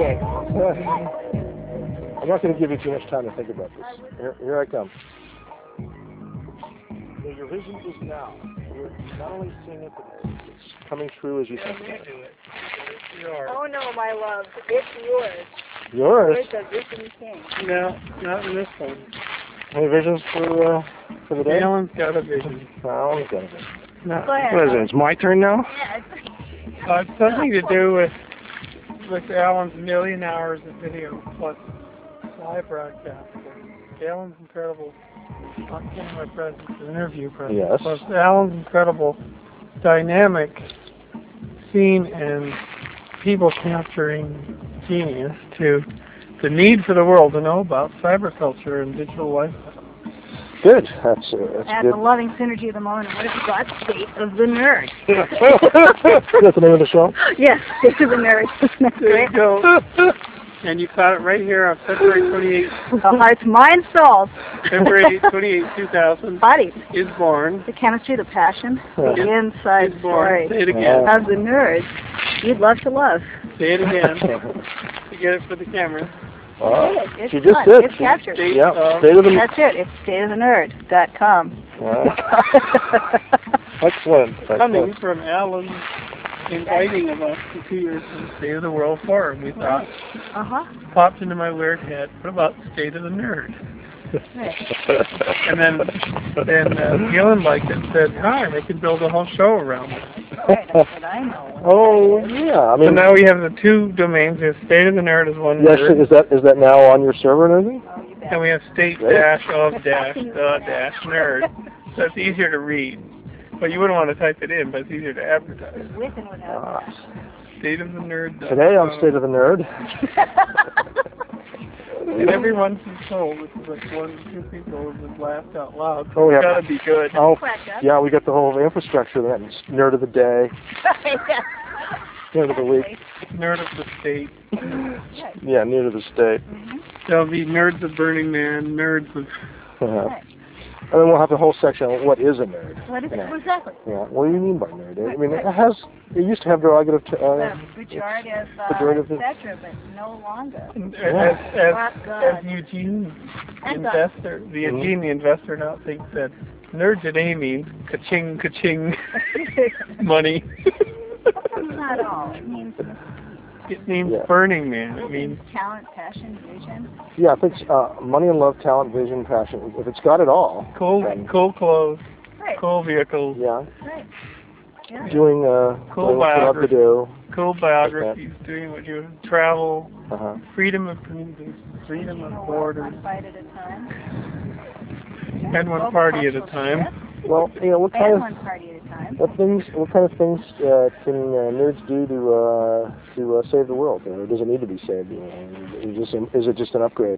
dick. I'm not going to give you too much time to think about this. Here I come. Your vision is now. You're not only seeing it, but it's coming true as you think about it. Oh no, my love, it's yours. Yours? It's a vision king. No, not in this one. Any visions for the day? Alan's got a vision. Alan's got a vision. No. Go ahead. What is it? It's my turn now? Yeah, It's something to do with Alan's million hours of video plus live broadcast. Alan's incredible, not getting my presence, interview presence. Yes. Plus Alan's incredible dynamic scene and people capturing genius to the need for the world to know about cyberculture and digital lifestyle. Good. That's at good. the loving synergy of the moment. What have you got? State of the Nerd. That's the name of the show? Yes, State of the Nerd. That's There great. you go. And you caught it right here on February 28th. The heart's mind, soul. February 28, 2000 Body. is born. The chemistry, the passion, Yeah. the inside Is born. story Say it again. of the nerds you'd love to love. Say it again. To get it for the camera. It's She just done. did. It's captured. State Yeah. of- State of the That's it. It's stateofthenerd.com. Excellent. Coming Excellent. from Alan inviting of us to 2 years from State of the World Forum. We thought, popped into my weird head, what about State of the Nerd? And then Gillen liked it and said, hi, they could build a whole show around it. Right, that's what I know. Oh yeah. I So mean, now we have the two domains. We have State of the Nerd as one yes. word, Is that now on your server and everything? Oh, you bet. and we have state dash of dash the dash nerd. So it's easier to read. But you wouldn't want to type it in, but it's easier to advertise. With and without. State of the Nerd. Today on State of the Nerd. And everyone's told, which is like 1 to 2 people who just laughed out loud. So Oh, yeah. it's gotta be good. Oh, Cracked up. yeah, we got the whole infrastructure of that. It's Nerd of the Day, Nerd of the Week. Nerd of the state. Yeah, Nerd of the State. There'll be nerds of Burning Man, nerds of... And then we'll have the whole section on what is a nerd. What is it? Yeah. Exactly. Yeah. What do you mean by nerd? I mean, it used to have derogative. Pejorative, pejorative. etc., but no longer. As Eugene investor, the Eugene the investor now thinks that nerd today means ka-ching, ka-ching money. Not all. It means It means Yeah. Burning Man. It means talent, passion, vision. Yeah, I think money and love, talent, vision, passion. If it's got it all. cool clothes, Right. cool vehicles, Yeah. Right. Yeah. Doing Cool doing what you love to do. cool biographies, doing what you travel, Uh-huh. freedom of communication, freedom of borders, One fight at a time. and one party at a time. Well, what kind And of one party at a time. what kind of things can nerds do to save the world? Or does it need to be saved? Is it just an upgrade?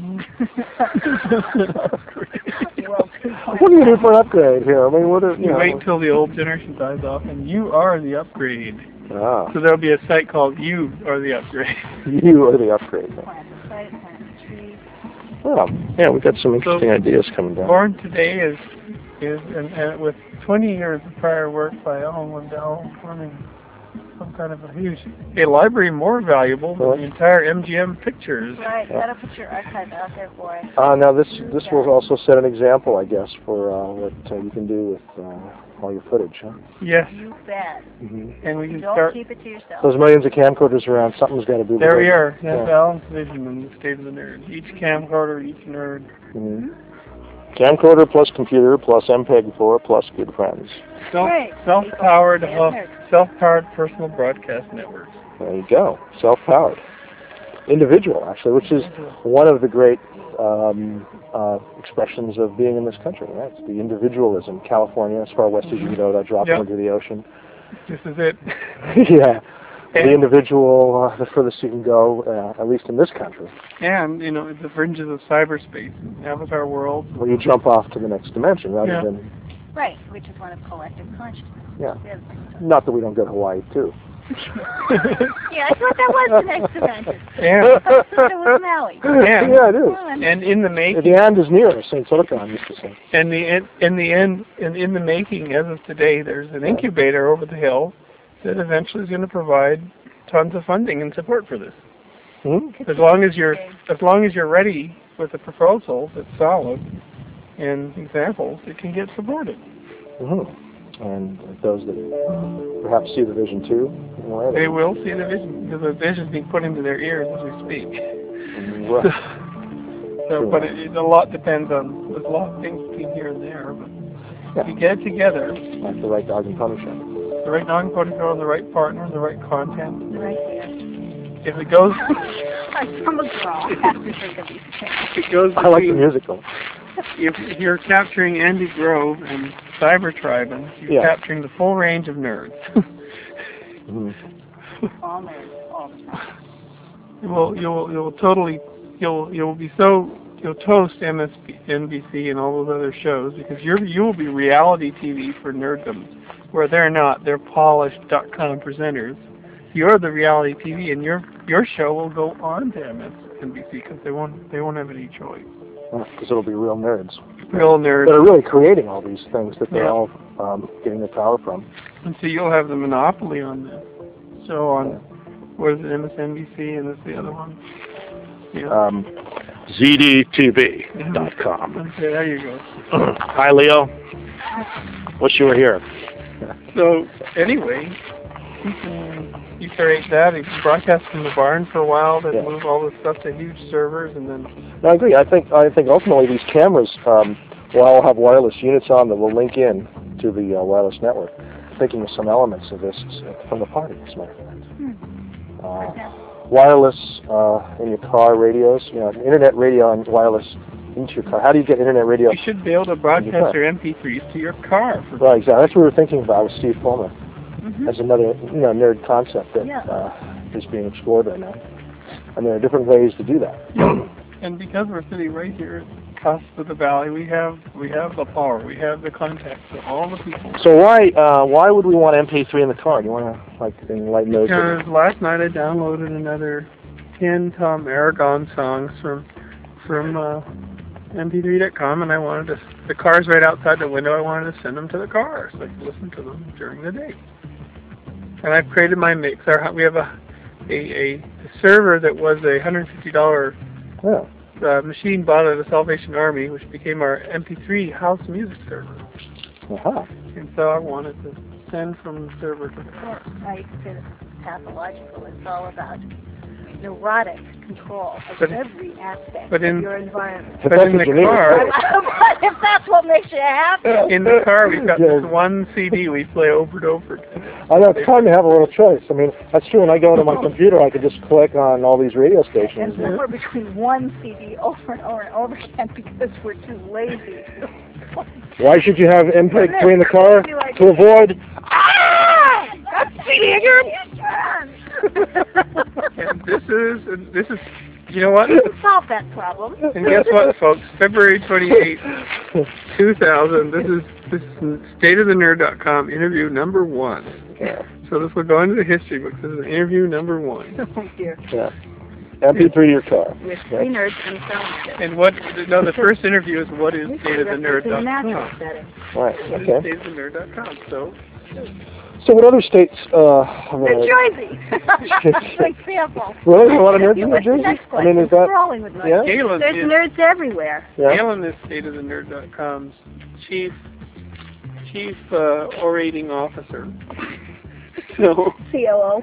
What do you do for an upgrade here? I mean, You wait until the old generation dies off, and you are the upgrade. Ah, So there'll be a site called You Are the Upgrade. you are the upgrade. Plant a site, plant a tree. Well, yeah, we've got some interesting ideas coming down. Born Today is and with 20 years of prior work by Alan Lindell, forming some kind of a library more valuable than the entire MGM pictures. Right, you gotta put your archive out there for it. Now this will also set an example, I guess, for what you can do with all your footage, huh? Yes, You bet. and we can Don't start. keep it to yourself. Those millions of camcorders around, something's got to be. There we are. That's Yeah. Alan's vision in the State of the Nerd. Each camcorder, each nerd. Camcorder plus computer plus MPEG-4 plus good friends. Right. Self-powered, Yeah. self-powered personal broadcast networks. There you go. Self-powered. Individual, actually, which is one of the great expressions of being in this country. Right? It's the individualism. California, as far west as you can go, that drops Yep. into the ocean. This is it. Yeah. The individual, the furthest you can go, at least in this country, And, at the fringes of cyberspace, avatar world. where you jump off to the next dimension rather Yeah. than, Right, which is one of collective consciousness. yeah. Yeah, Not that we don't go to Hawaii, too. yeah, I thought that was the next dimension. And, I thought it was Maui. Yeah. Yeah, it is. Well, and and in the making, The end is near, St. Silicon used to say. in the making, as of today, there's an incubator over the hill that eventually is going to provide tons of funding and support for this. As long as you're ready with a proposal that's solid and examples, it can get supported. And those that perhaps see the vision too, they will see the vision, because the vision is being put into their ears as we speak. Right. But a lot depends on, there's a lot of things between here and there, but if you get it together, like the right dog and pony show. The right dog and pony show, the right partner, the right content. Right here. If it goes... I'm a girl. I have to think of these things. It goes I like the musical. If you're capturing Andy Grove and Cybertribe, you're capturing the full range of nerds. All nerds, all the time. You'll toast NBC and all those other shows, because you will be reality TV for nerddom, where they're not. They're polished .com presenters. You're the reality TV, and your show will go on to MSNBC, because they won't have any choice. Because it'll be real nerds. Real nerds. That are really creating all these things that they're all getting their power from. And so you'll have the monopoly on this. So on, what is it, MSNBC, and that's the other one? Yeah. ZDTV.com. Okay, there you go. Hi, Leo. Wish you were here. So, anyway, you create that. You broadcast from the barn for a while, then move all this stuff to huge servers, and then... No, I agree. I think ultimately these cameras will all have wireless units on that will link in to the wireless network. Thinking of some elements of this from the party, as a matter of fact. Wireless in your car radios, internet radio and wireless into your car. How do you get internet radio? You should be able to broadcast your MP3s to your car. Right, exactly. That's what we were thinking about with Steve Fulmer. As another nerd concept that is being explored right now. And there are different ways to do that. And because we're sitting right here at the cusp of the valley, we have the power, we have the contacts of all the people. So why would we want MP3 in the car? Do you want to enlighten those? Because last night I downloaded another 10 Tom Aragon songs from MP3.com, and I wanted to. The car's right outside the window. I wanted to send them to the car so I could listen to them during the day. And I've created my mix. We have a server that was a $150 machine bought at the Salvation Army, which became our MP3 house music server. And so I wanted to send from the server to the car. Right, because it's pathological. It's all about neurotic control of every aspect of your environment. But in the car... if that's what makes you happy. In the car, we've got this one CD we play over and over. I know, it's time to have a little choice. I mean, that's true. When I go to my computer, I could just click on all these radio stations. And we're between one CD over and over and over again because we're too lazy. Why should you have MP3 in the car? To avoid... That CD in your And this is, you know what? Solve that problem. And guess what, folks? February 28th, 2000. This is StateOfTheNerd.com interview number 1. So this will go into the history books. This is interview number 1. Oh dear. MP3 to your car. With 3 nerds and sound. And the first interview is what is StateOfTheNerd.com. Right. What is StateOfTheNerd.com? So what other states? New Jersey. For example. Really? A lot of nerds in New Jersey? I mean, is that? There's nerds everywhere. Galen is StateOfTheNerd.com's chief orating officer. So. COO.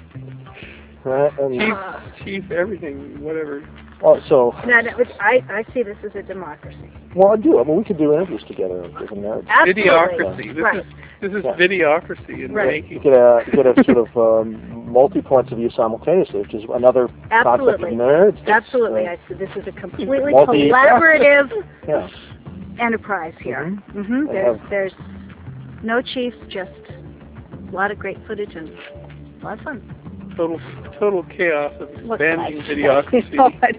Chief everything, whatever. Oh, so. No, I see this as a democracy. Well, I do. I mean, we could do interviews together with nerds. Absolutely. Videocracy. This is videocracy in making. Get a sort of multi-points of view simultaneously, which is another concept of nerds. Absolutely. I see this is a completely collaborative enterprise here. There's no chiefs, just a lot of great footage and a lot of fun. Total chaos of expanding videocracy.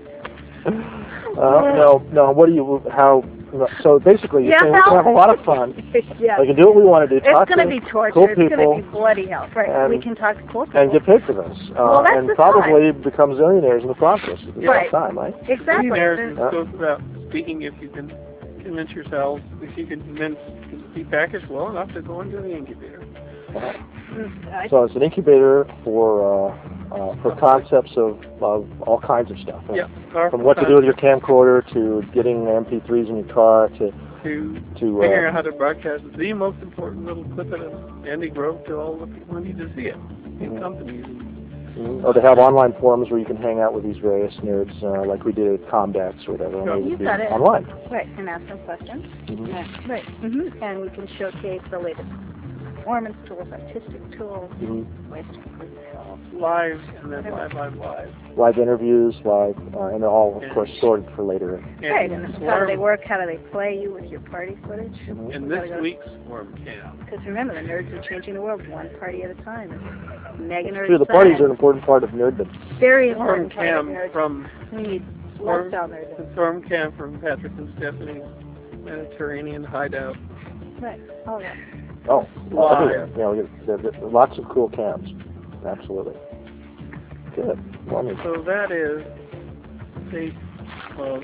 No. What do you? How? So basically, you're saying we can have a lot of fun. We can do what we want to do. It's going to be torture. Cool it's going people, to be bloody hell. Right. We can talk to cool people. And get paid for this. And probably become zillionaires in the process at the same time, right? Exactly. Zillionaires goes without speaking. If you can convince yourselves, if you can be packaged well enough to go into the incubator. So it's an incubator for for concepts of all kinds of stuff. Yeah. From what to do with your camcorder to getting MP3s in your car to figuring out how to broadcast the most important little clip of Andy Grove to all the people who need to see it in companies. Or they have online forums where you can hang out with these various nerds, like we did at Comdex or whatever. You've got it online. Right, and ask them questions. Mm-hmm. Yeah. Right. Mm-hmm. And we can showcase the latest performance tools, artistic tools, ways to improve yourself. Live, and then live. Live interviews, and they're all, of course, stored for later. Right, and how do they work? How do they play you with your party footage? In this week's Swarm Camp. Because remember, the nerds are changing the world one party at a time. And mega nerds. True, the parties are an important part of nerddom. Very Swarm important part of Camp nerddom. from We need lifestyle nerddom. the Swarm Camp from Patrick and Stephanie's Mediterranean hideout. Right. Oh, yeah. Oh, Live. everywhere. You know, there's lots of cool cams. Absolutely. Good. Wonderful. So that is State of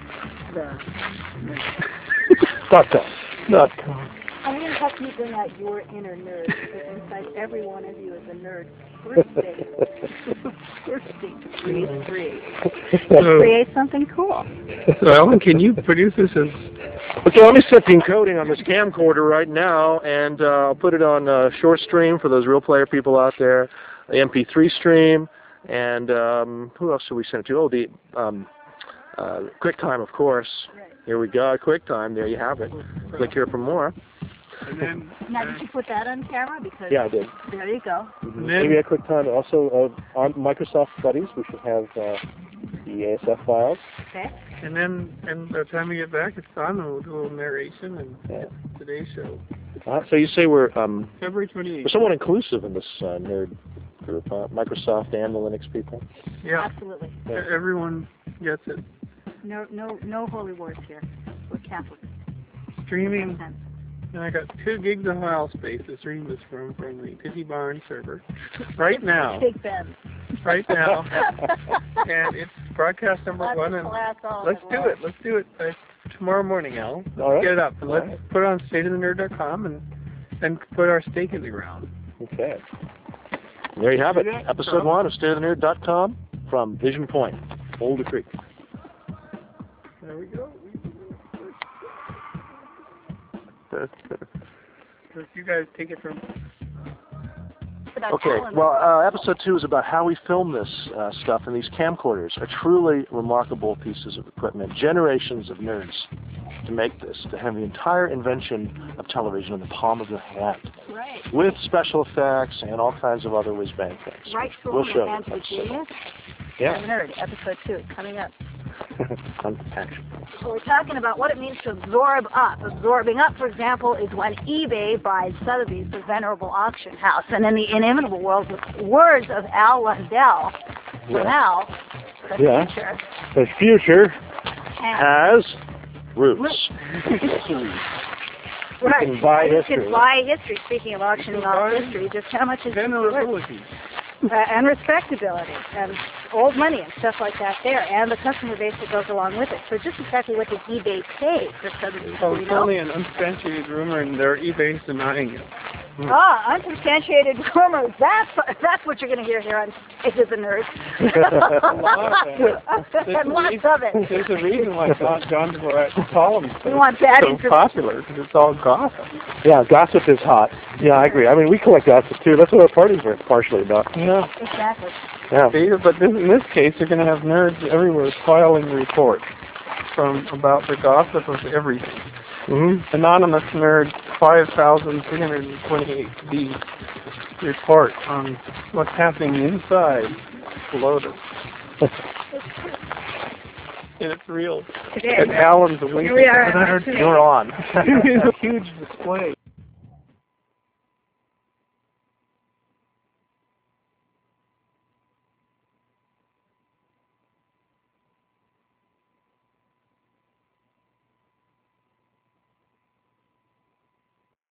.com. I'm going to help you bring out your inner nerd, because inside every one of you is a nerd. First state to create something cool. So Ellen, can you produce this as... Okay, let me set the encoding on this camcorder right now, and I'll put it on short stream for those real player people out there, the MP3 stream, and who else should we send it to? Oh, the QuickTime, of course. Right. Here we go, QuickTime. There you have it. Click here for more. And then, now, did you put that on camera? Because yeah, I did. There you go. Maybe at QuickTime. Also, on Microsoft Buddies, we should have the ASF files. Okay. And then, and by the time we get back, it's on a little narration and today's show. So you say we're February 28th. we're somewhat inclusive in this nerd group, Microsoft and the Linux people. Yeah. Absolutely. Yeah. Everyone gets it. No holy wars here. We're Catholic. Streaming. And I got 2 gigs of file space to stream this from the Titty Barn server right now. Big Ben. Right now. And it's broadcast number 1. And let's do it tomorrow morning, Al. Let's get it up. And let's put it on stateofthenerd.com and put our stake in the ground. Okay. There you have it. Episode 1 of stateofthenerd.com from Vision Point, Boulder Creek. There we go. So if you guys take it from... Okay, well, episode 2 is about how we film this stuff, and these camcorders are truly remarkable pieces of equipment. Generations of nerds to make this, to have the entire invention of television in the palm of your hand. Right. With special effects and all kinds of other whiz-bang things. Right, we'll show hands of genius. Yeah. The Nerd, episode 2, coming up. Action. So we're talking about what it means to absorb up. Absorbing up, for example, is when eBay buys Sotheby's, the venerable auction house. And in the inimitable words of Al Lundell, so now, the future has roots. Right. You can buy history. You can buy history. Speaking of auctioning off history, just how much is it worth? And respectability, and old money and stuff like that there, and the customer base that goes along with it. So just exactly what does eBay pay for Sotheby's? Oh, it's only an unsubstantiated rumor, and their eBay's denying it. Unsubstantiated rumors. That's what you're going to hear here on State of the Nerds. And lots of it. There's a reason why John Dvorak's columns want bad so popular, because it's all gossip. Yeah, gossip is hot. Yeah, I agree. I mean, we collect gossip too. That's what our parties are partially about. Yeah. Exactly. Yeah. See, but in this case, you're going to have nerds everywhere filing reports about the gossip of everything. Mm-hmm. Anonymous Nerd 5328B report on what's happening inside Lotus. And it's real. Today. And Alan's winking. Here we are. You're on. It's a huge display.